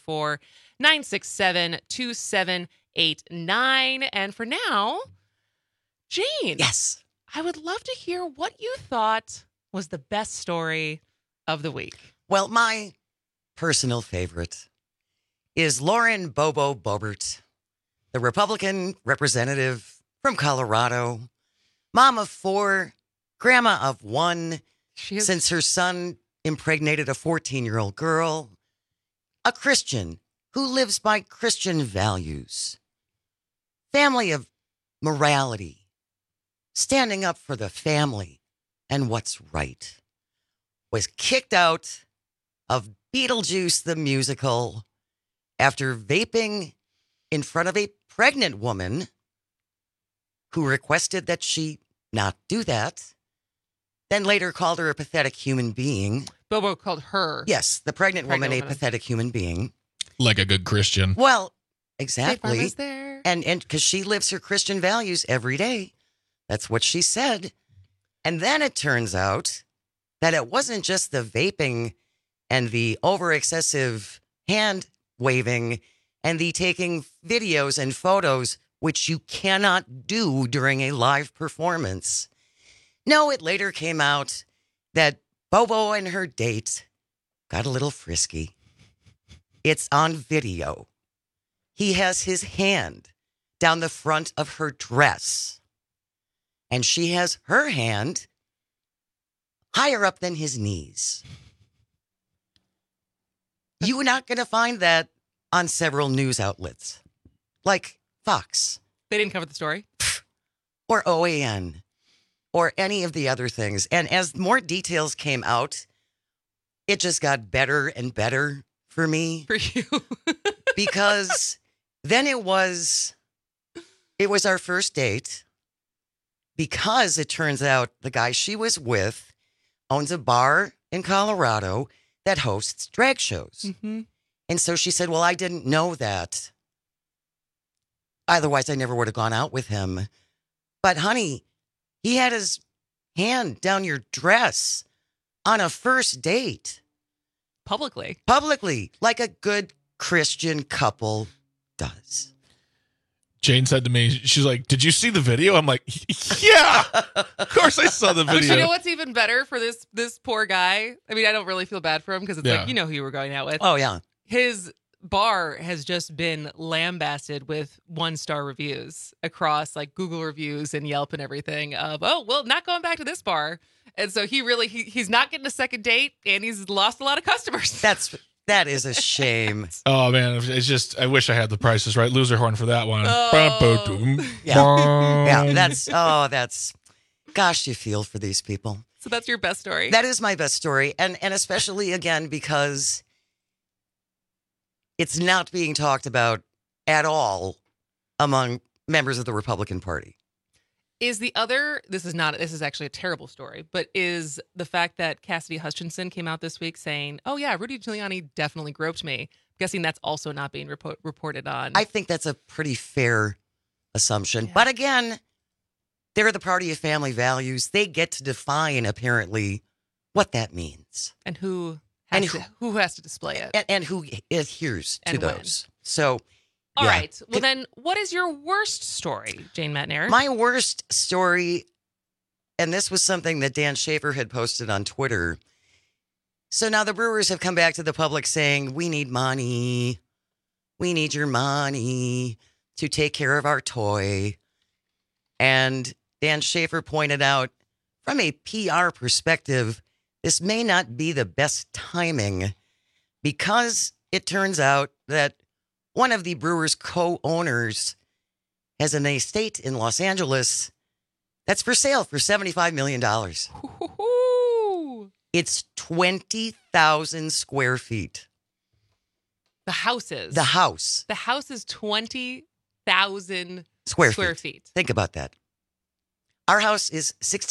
844-967-2789. And for now, Jane. Yes. I would love to hear what you thought was the best story of the week. Well, my personal favorite is Lauren Bobo Boebert, the Republican representative from Colorado, mom of 4, grandma of 1, since her son impregnated a 14-year-old girl, a Christian who lives by Christian values, family of morality, standing up for the family and what's right, was kicked out of Beetlejuice the musical after vaping in front of a pregnant woman who requested that she not do that, then later called her a pathetic human being. Bobo called her. Yes, the pregnant woman a pathetic human being. Like a good Christian. Well, State Farm exactly. is there. And because she lives her Christian values every day. That's what she said. And then it turns out that it wasn't just the vaping and the over excessive hand waving and the taking videos and photos, which you cannot do during a live performance. No, it later came out that Bobo and her date got a little frisky. It's on video. He has his hand down the front of her dress, and she has her hand higher up than his knees. You're not going to find that on several news outlets, like Fox. They didn't cover the story. Or OAN, or any of the other things. And as more details came out, it just got better and better for me. For you. Because then it was our first date, because it turns out the guy she was with owns a bar in Colorado that hosts drag shows. Mm-hmm. And so she said, well, I didn't know that. Otherwise, I never would have gone out with him. But honey, he had his hand down your dress on a first date. Publicly, like a good Christian couple does. Jane said to me, she's like, did you see the video? I'm like, yeah, of course I saw the But video. you know what's even better for this poor guy? I mean, I don't really feel bad for him because it's Yeah. like, you know who you were going out with. Oh, yeah. His bar has just been lambasted with 1-star reviews across like Google reviews and Yelp and everything of, oh, well, not going back to this bar. And so he's not getting a second date, and he's lost a lot of customers. That is a shame. Oh man, it's just I wish I had the prices right. Loser horn for that one. Yeah, that's gosh, you feel for these people. So that's your best story. That is my best story, and especially again because it's not being talked about at all among members of the Republican Party. Is the other, this is actually a terrible story, but is the fact that Cassidy Hutchinson came out this week saying, oh yeah, Rudy Giuliani definitely groped me. I'm guessing that's also not being reported on. I think that's a pretty fair assumption. Yeah. But again, they're the party of family values. They get to define, apparently, what that means. And who has to display it. And who adheres to those. When. So... All right. Well, then, what is your worst story, Jane Metner? My worst story, and this was something that Dan Schaefer had posted on Twitter. So now the Brewers have come back to the public saying, we need money. We need your money to take care of our toy. And Dan Schaefer pointed out, from a PR perspective, this may not be the best timing because it turns out that one of the brewer's co-owners, has an estate in Los Angeles that's for sale for $75 million. It's 20,000 square feet. The house is. The house. The house is 20,000 Square feet. Think about that. Our house is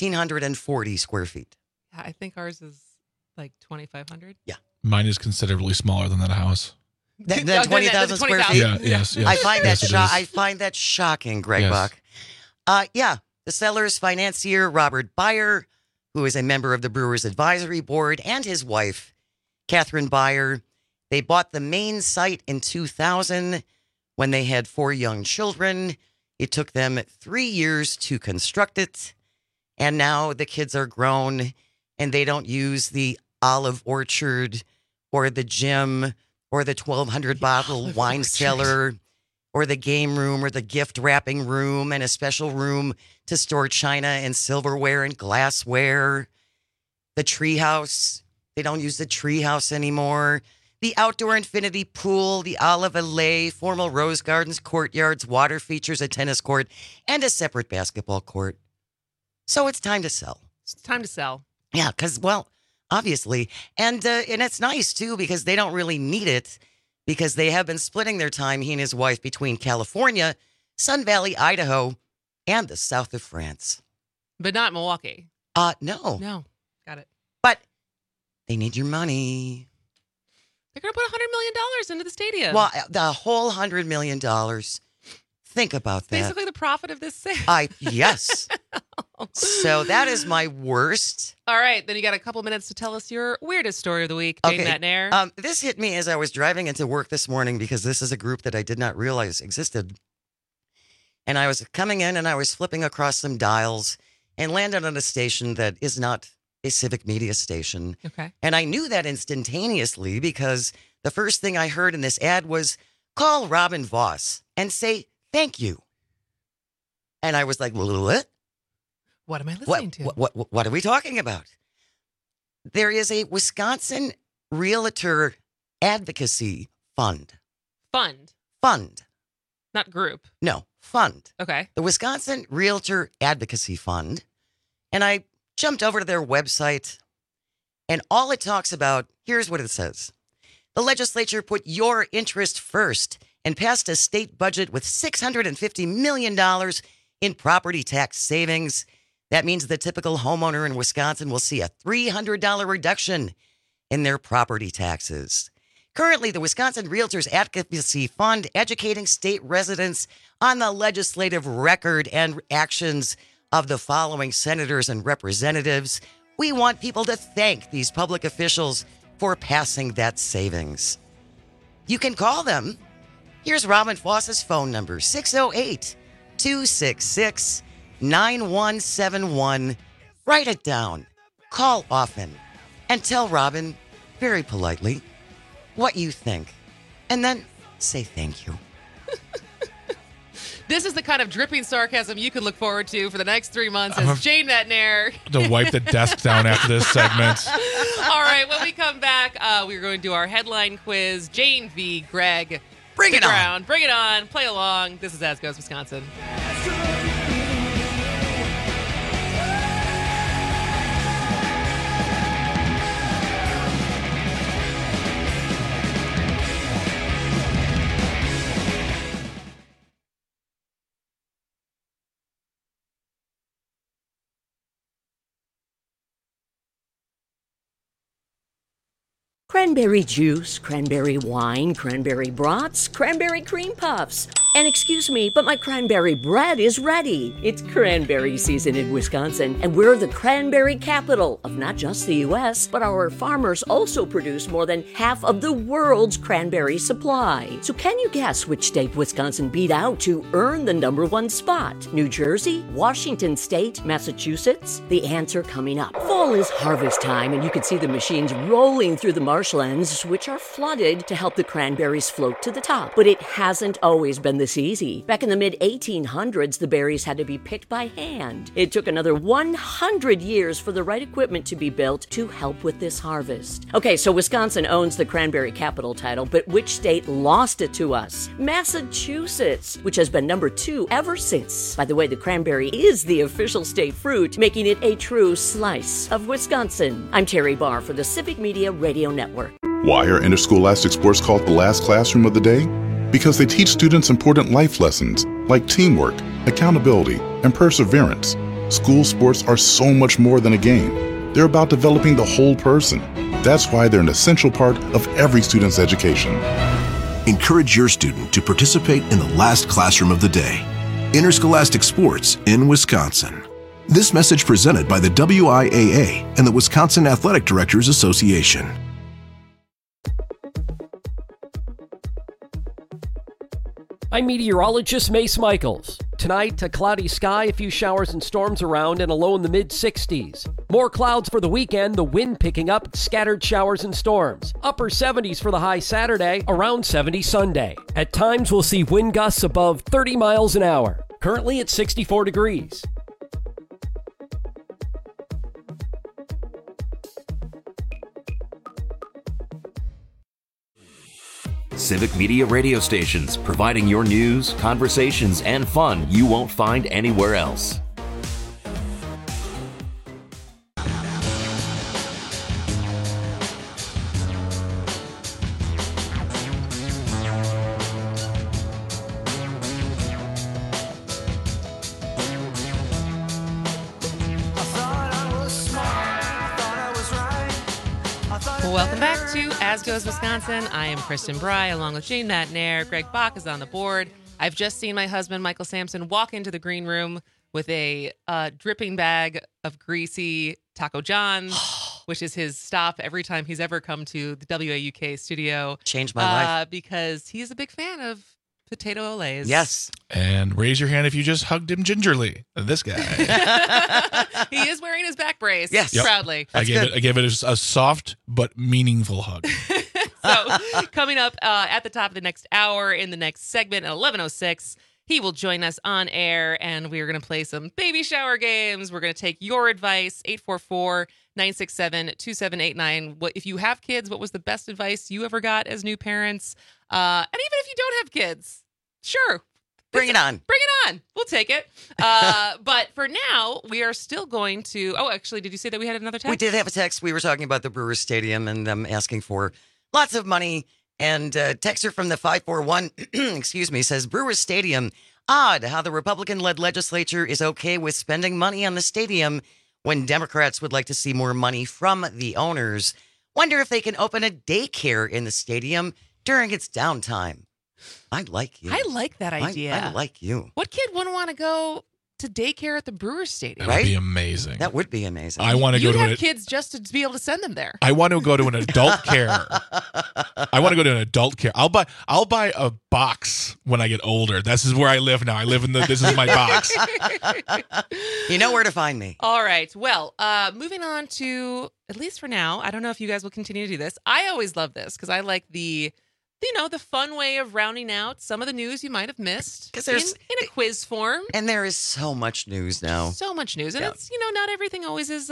1,640 square feet. I think ours is like 2,500. Yeah. Mine is considerably smaller than that house. Than 20,000 square feet? Yeah, yes. I find yes, that it is. I find that shocking, Greg Yes. Buck. Yeah, the seller's financier, Robert Beyer, who is a member of the Brewers Advisory Board, and his wife, Catherine Beyer, they bought the main site in 2000 when they had 4 young children. It took them 3 years to construct it, and now the kids are grown, and they don't use the olive orchard or the gym or the 1,200 bottle wine cellar or the game room or the gift wrapping room and a special room to store china and silverware and glassware. The treehouse, they don't use the treehouse anymore. The outdoor infinity pool, the olive alley, formal rose gardens, courtyards, water features, a tennis court, and a separate basketball court. So it's time to sell. It's time to sell. Yeah, because, well, obviously. And it's nice, too, because they don't really need it because they have been splitting their time, he and his wife, between California, Sun Valley, Idaho, and the south of France. But not Milwaukee. No. No. Got it. But they need your money. They're going to put $100 million into the stadium. Well, the whole $100 million. Think about that. Basically the profit of this sale. Yes. So that is my worst. All right. Then you got a couple minutes to tell us your weirdest story of the week, Jane Matnair. This hit me as I was driving into work this morning because this is a group that I did not realize existed. And I was coming in and I was flipping across some dials and landed on a station that is not a civic media station. Okay. And I knew that instantaneously because the first thing I heard in this ad was, call Robin Voss and say thank you. And I was like, what? What am I listening to? What are we talking about? There is a Wisconsin Realtor Advocacy Fund. Fund. Not group. No, fund. Okay. The Wisconsin Realtor Advocacy Fund. And I jumped over to their website, and all it talks about, here's what it says. The legislature put your interest first and passed a state budget with $650 million in property tax savings. That means the typical homeowner in Wisconsin will see a $300 reduction in their property taxes. Currently, the Wisconsin Realtors Advocacy Fund educating state residents on the legislative record and actions of the following senators and representatives. We want people to thank these public officials for passing that savings. You can call them. Here's Robin Voss's phone number, 608-266-9171. Write it down. Call often. And tell Robin, very politely, what you think. And then say thank you. This is the kind of dripping sarcasm you can look forward to for the next 3 months as Jane Matnair. To wipe the desk down after this segment. All right, when we come back, we're going to do our headline quiz. Jane v. Greg. Bring it on. Bring it on. Play along. This is As Goes Wisconsin. Cranberry juice, cranberry wine, cranberry brats, cranberry cream puffs. And excuse me, but my cranberry bread is ready. It's cranberry season in Wisconsin, and we're the cranberry capital of not just the U.S., but our farmers also produce more than half of the world's cranberry supply. So can you guess which state Wisconsin beat out to earn the #1 spot? New Jersey, Washington State, Massachusetts? The answer coming up. Fall is harvest time, and you can see the machines rolling through the marshlands, which are flooded to help the cranberries float to the top. But it hasn't always been the this easy. Back in the mid-1800s, the berries had to be picked by hand. It took another 100 years for the right equipment to be built to help with this harvest. Okay, so Wisconsin owns the cranberry capital title, but which state lost it to us? Massachusetts, which has been number 2 ever since. By the way, the cranberry is the official state fruit, making it a true slice of Wisconsin. I'm Terry Barr for the Civic Media Radio Network. Why are interscholastic sports called the last classroom of the day? Because they teach students important life lessons like teamwork, accountability, and perseverance. School sports are so much more than a game. They're about developing the whole person. That's why they're an essential part of every student's education. Encourage your student to participate in the last classroom of the day. Interscholastic sports in Wisconsin. This message presented by the WIAA and the Wisconsin Athletic Directors Association. I'm meteorologist Mace Michaels. Tonight, a cloudy sky, a few showers and storms around, and a low in the mid-60s. More clouds for the weekend, the wind picking up, scattered showers and storms. Upper 70s for the high Saturday, around 70 Sunday. At times, we'll see wind gusts above 30 miles an hour. Currently at 64 degrees. Civic Media radio stations, providing your news, conversations, and fun you won't find anywhere else. Welcome back to As Goes Wisconsin. I am Kristen Bry, along with Jane Matnair. Greg Bach is on the board. I've just seen my husband, Michael Sampson, walk into the green room with a dripping bag of greasy Taco John's, which is his stop every time he's ever come to the WAUK studio. Changed my life. Because he's a big fan of potato olays. Yes. And raise your hand if you just hugged him gingerly. This guy. He is wearing his back brace. Yes. Proudly. I gave it a soft but meaningful hug. So coming up at the top of the next hour in the next segment at 11:06, he will join us on air and we're going to play some baby shower games. We're going to take your advice, 844-967-2789. If you have kids, what was the best advice you ever got as new parents? And even if you don't have kids, sure. Bring it on. Bring it on. We'll take it. But for now, we are still going to... Oh, actually, did you say that we had another text? We did have a text. We were talking about the Brewers Stadium and them asking for lots of money. And texter from the 541, excuse me, says, Brewers Stadium, odd how the Republican-led legislature is okay with spending money on the stadium when Democrats would like to see more money from the owners. Wonder if they can open a daycare in the stadium during its downtime. I like you. I like that idea. I like you. What kid wouldn't want to go to daycare at the Brewers Stadium? That would be amazing. That would be amazing. I want to go You'd to have kids just to be able to send them there. I want to go to an adult care. I want to go to an adult care. I'll buy a box when I get older. This is where I live now. This is my box. You know where to find me. All right. Well, moving on to, at least for now, I don't know if you guys will continue to do this. I always love this because I like the fun way of rounding out some of the news you might have missed in a quiz form. And there is so much news now. So much news. And it's, not everything always is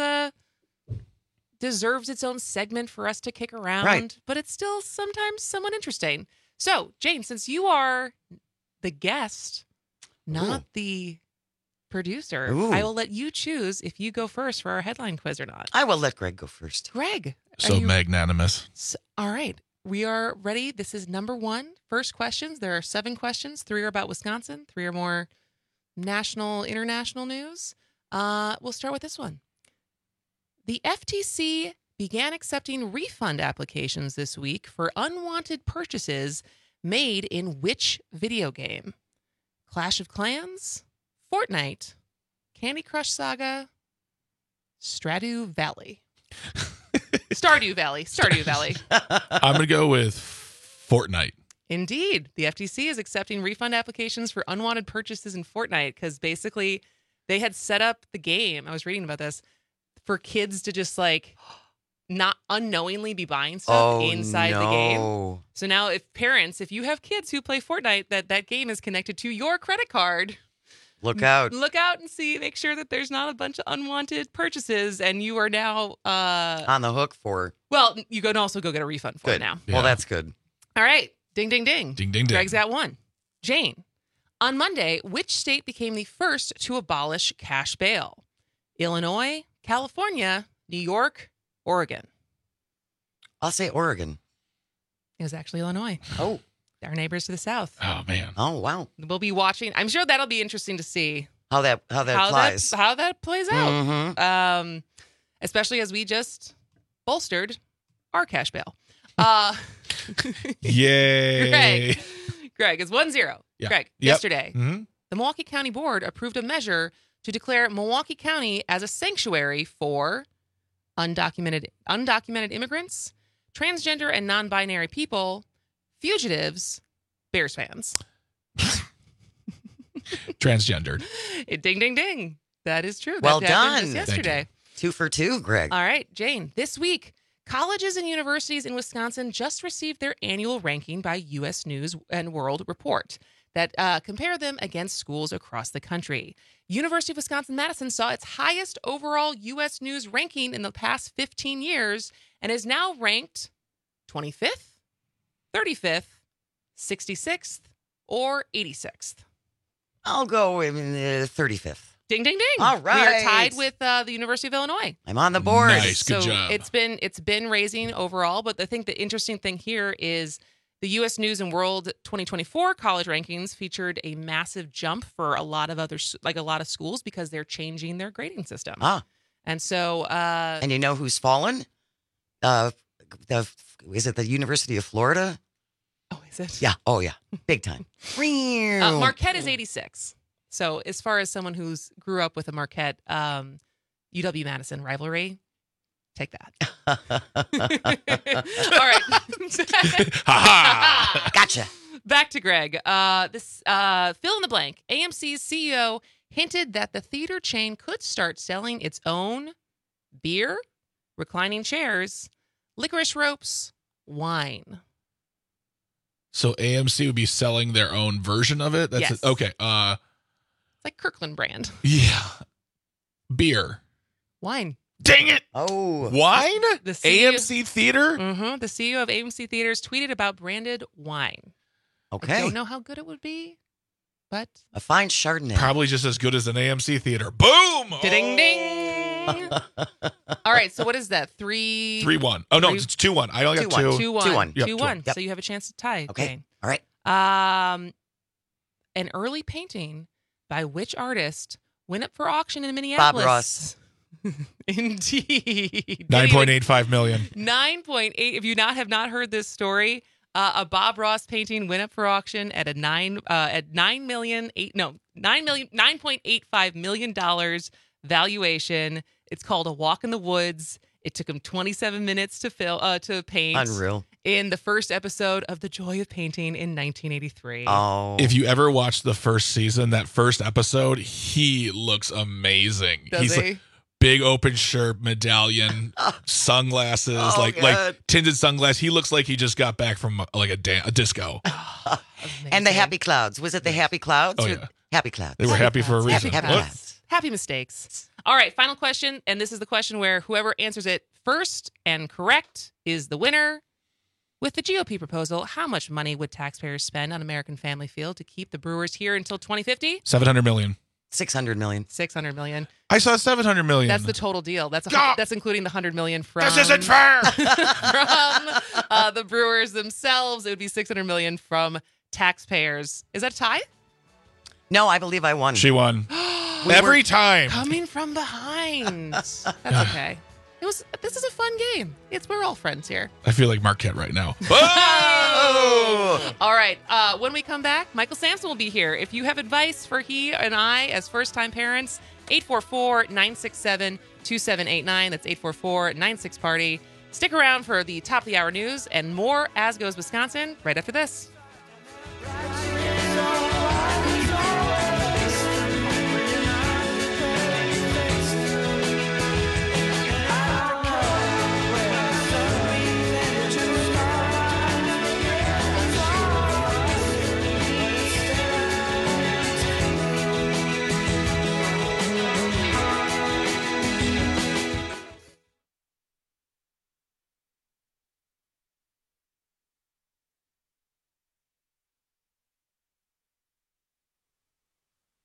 deserves its own segment for us to kick around. Right. But it's still sometimes somewhat interesting. So, Jane, since you are the guest, not the producer, I will let you choose if you go first for our headline quiz or not. I will let Greg go first. Greg. So magnanimous. All right. We are ready. This is number 1. First questions. There are 7 questions. 3 are about Wisconsin. 3 are more national, international news. We'll start with this one. The FTC began accepting refund applications this week for unwanted purchases made in which video game? Clash of Clans, Fortnite, Candy Crush Saga, Stardew Valley. Stardew Valley. I'm going to go with Fortnite. Indeed. The FTC is accepting refund applications for unwanted purchases in Fortnite because basically they had set up the game, I was reading about this, for kids to just not unknowingly be buying stuff inside the game. So now if you have kids who play Fortnite, that game is connected to your credit card. Look out. Look out and make sure that there's not a bunch of unwanted purchases and you are now on the hook for. Well, you can also go get a refund for it now. Yeah. Well, that's good. All right. Ding, ding, ding. Ding, ding, ding. Greg's got one. Jane, on Monday, which state became the first to abolish cash bail? Illinois, California, New York, Oregon. I'll say Oregon. It was actually Illinois. Oh. Our neighbors to the south. Oh, man. Oh, wow. We'll be watching. I'm sure that'll be interesting to see how that applies. How that plays out. Mm-hmm. Especially as we just bolstered our cash bail. Yay. Greg, it's 1-0. Yeah. Greg, Yep. yesterday, Mhm. the Milwaukee County Board approved a measure to declare Milwaukee County as a sanctuary for undocumented immigrants, transgender and non-binary people, fugitives, Bears fans. Transgendered. Ding, ding, ding. That is true. Well that happened done. just Thank yesterday. 2 for 2, Greg. All right, Jane. This week, colleges and universities in Wisconsin just received their annual ranking by U.S. News and World Report that compare them against schools across the country. University of Wisconsin-Madison saw its highest overall U.S. News ranking in the past 15 years and is now ranked 25th, 35th, 66th, or 86th. I'll go in the 35th. Ding, ding, ding. All We are right. tied with the University of Illinois. I'm on the board. Nice. Good so job. It's been raising overall, but I think the interesting thing here is the U.S. News and World 2024 college rankings featured a massive jump for a lot of schools because they're changing their grading system. And so, And you know who's fallen? Is it the University of Florida? Oh, is it? Yeah. Oh, yeah. Big time. Marquette is 86. So as far as someone who's grew up with a Marquette UW-Madison rivalry, take that. All right. Gotcha. Back to Greg. This fill in the blank. AMC's CEO hinted that the theater chain could start selling its own beer, reclining chairs, licorice ropes, wine. So AMC would be selling their own version of it? That's Yes. it. Okay. It's like Kirkland brand. Yeah. Beer. Wine. Dang it. Oh. Wine? The CEO AMC Theater? Mm-hmm. The CEO of AMC Theaters tweeted about branded wine. Okay. I don't know how good it would be, but A fine Chardonnay. Probably just as good as an AMC Theater. Boom! ding ding. All right, so what is that? 3-1. Oh, no, it's 2-1. I only got 2. 2-1. Yep, 2-1. Yep. So you have a chance to tie. Okay. Jane. All right. An early painting by which artist went up for auction in Minneapolis? Bob Ross. Indeed. 9.85 million. 9.8. If you have not heard this story, a Bob Ross painting went up for auction at $9.85 million valuation. It's called A Walk in the Woods. It took him 27 minutes to paint. Unreal. In the first episode of The Joy of Painting in 1983. Oh. If you ever watched the first season, that first episode, he looks amazing. Does he? Like big open shirt, medallion, sunglasses, Oh, like good. tinted sunglasses. He looks like he just got back from like a disco. And the Happy Clouds. Was it the Happy Clouds? Oh, Or- yeah. Happy Clouds. They were happy for a reason. Happy Look. Clouds. Happy mistakes. All right, final question. And this is the question where whoever answers it first and correct is the winner. With the GOP proposal, how much money would taxpayers spend on American Family Field to keep the Brewers here until 2050? 700 million. 600 million. 600 million. I saw 700 million. That's the total deal. That's including the 100 million from This isn't fair. from the Brewers themselves. It would be 600 million from taxpayers. Is that a tie? No, I believe I won. She won. Every time. Coming from behind. That's okay. This is a fun game. We're all friends here. I feel like Marquette right now. Oh! All right. When we come back, Michael Sampson will be here. If you have advice for he and I as first-time parents, 844-967-2789. That's 844-96-PARTY. Stick around for the top of the hour news and more As Goes Wisconsin right after this.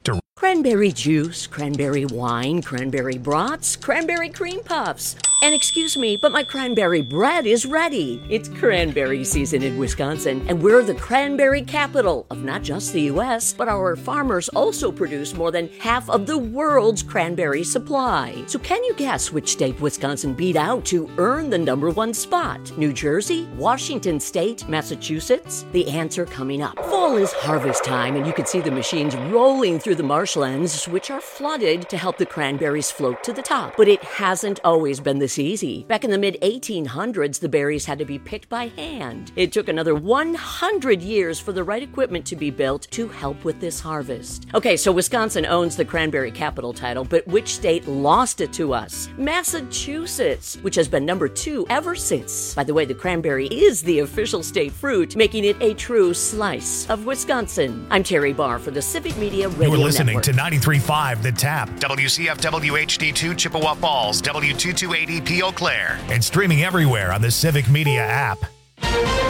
to Cranberry juice, cranberry wine, cranberry brats, cranberry cream puffs. And excuse me, but my cranberry bread is ready. It's cranberry season in Wisconsin, and we're the cranberry capital of not just the U.S., but our farmers also produce more than half of the world's cranberry supply. So can you guess which state Wisconsin beat out to earn the #1 spot? New Jersey, Washington State, Massachusetts? The answer coming up. Fall is harvest time, and you can see the machines rolling through the marshlands, which are flooded to help the cranberries float to the top. But it hasn't always been this easy. Back in the mid-1800s, the berries had to be picked by hand. It took another 100 years for the right equipment to be built to help with this harvest. Okay, so Wisconsin owns the cranberry capital title, but which state lost it to us? Massachusetts, which has been #2 ever since. By the way, the cranberry is the official state fruit, making it a true slice of Wisconsin. I'm Terry Barr for the Civic Media Radio You're listening Network. to 93.5 The Tap, WCFW HD2 Chippewa Falls, W228EP Eau Claire, and streaming everywhere on the Civic Media app.